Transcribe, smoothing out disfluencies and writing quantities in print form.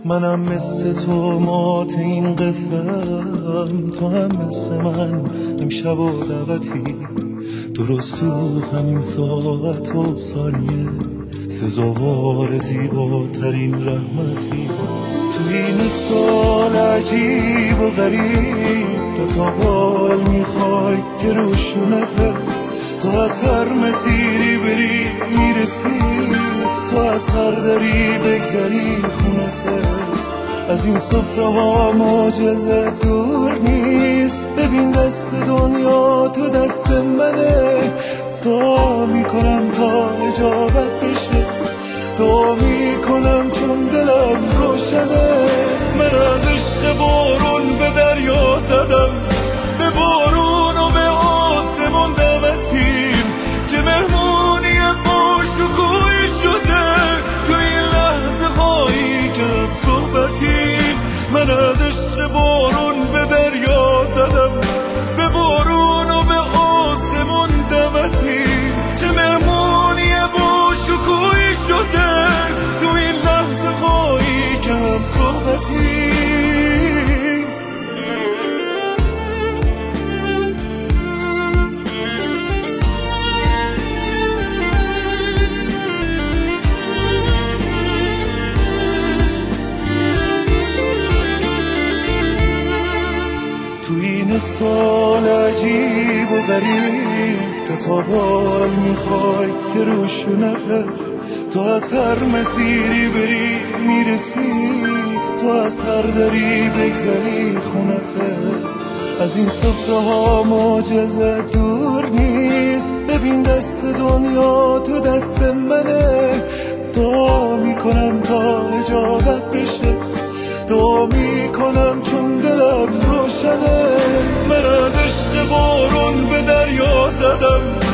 منم مثل تو مات این قصم، تو هم مثل من امشب و دعوتی، درست تو همین ساعت و ثانیه سزاوار زیباترین رحمتی. تو این سال عجیب و غریب دوتا بال میخوای که روشونته، تو از هر مسیری بری میرسی، تو از هر دری بگذری خونته. از این سفره ها معجزه دور نیست، ببین دست دنیا تو دست منه. دعا میکنم تا اجابت بشه، دعا میکنم چون دلم روشنه. من از عشق بارون به دریا زدم، به بارون و به آسمون دعوتیم، چه مهمونی با شکوهی شده تو این لحظه هایی که هم صحبتیم. من از عشق بارون به دریا زدم، به بارون و به آسمون دعوتیم، چه مهمونی با شکوهی شده تو این لحظه هایی که هم صحبتیم. تو این سال عجیب و غریب دوتا بال میخوای که روشونته، تو از هر مسیری بری میرسی، تو از هر دری بگذری خونته. از این سفره ها معجزه دور نیست، ببین دست دنیا تو دست منه. دعا میکنم تا اجابت بشه، دعا میکنم چون دلم روشنه. من از عشق بارون به دریا زدم،